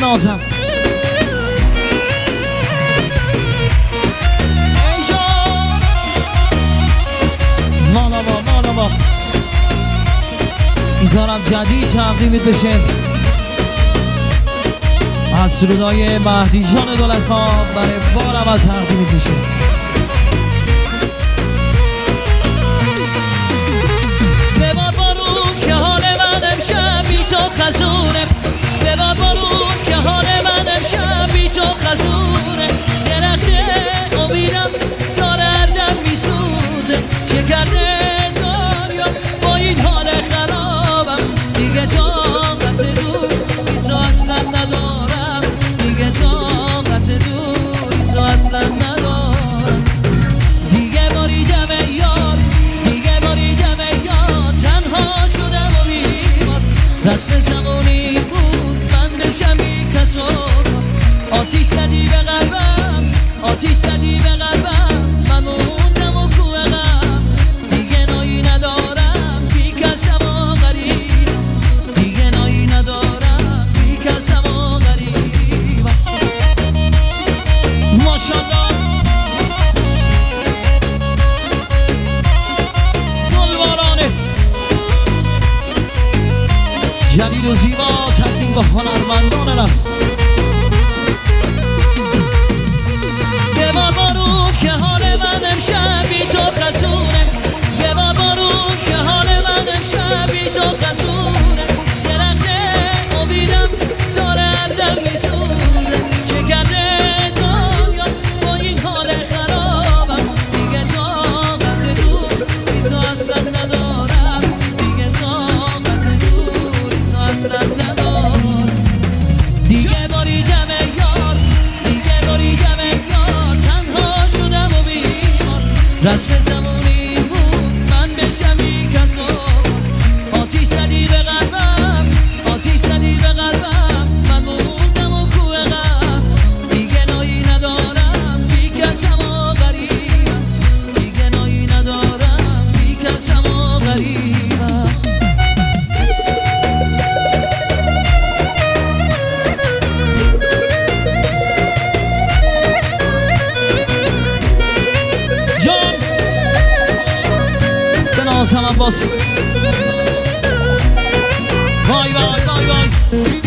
بنازم مالا این کارم جدید تقدیمت بشه از سرودای مهدی جان دولت خان برای بار اول تقدیمت بشه. ببار بارون که حال من امشب بی تو خزونه، ببار بارون که حال من امشب بی تو خزونه، درخت امیدم داره هر دم میسوزه، چه کرده دنیا با این حال خرابم، دیگه طاقت دوری تو اصلا ندارم، دیگه طاقت دوری تو اصلا ندارم، دیگه باریدم یار، دیگه باریدم یار، تنها شدم و بیمار، رسم زمانی بود من بشم بی کس و آتیش زدی به قلبم، آتیش زدی به قلبم، من موندم و کوه غم، دیگه نایی ندارم بی کسم و غریب، دیگه نایی ندارم بی کسم و غریب. ماشاءالله گلبارانه جلیل و زیبا تقدیم به هنرمندان رقص. ببار بارون که حال من امشب بی تو خزونه، ببار بارون که حال من امشب بی تو خزونه، درخت امیدم داره هر دم میسوزه، چه کرده دنیا با این حال خرابم، دیگه طاقت دوری تو اصلا ندارم، دیگه طاقت دوری تو اصلا ندارم، دیگه باریدم یار، دیگه باریدم یار، تنها شدم و بیمار، رسم زمانی بود من بشم بی کس و آتیش زدی به قلبم، آتیش زدی به قلبم، من موندم و کوه غم، دیگه نایی ندارم بی کسم و غریبم، دیگه نایی ندارم بی کسم و غریبم. جان بنازم عباس وای وای وای وای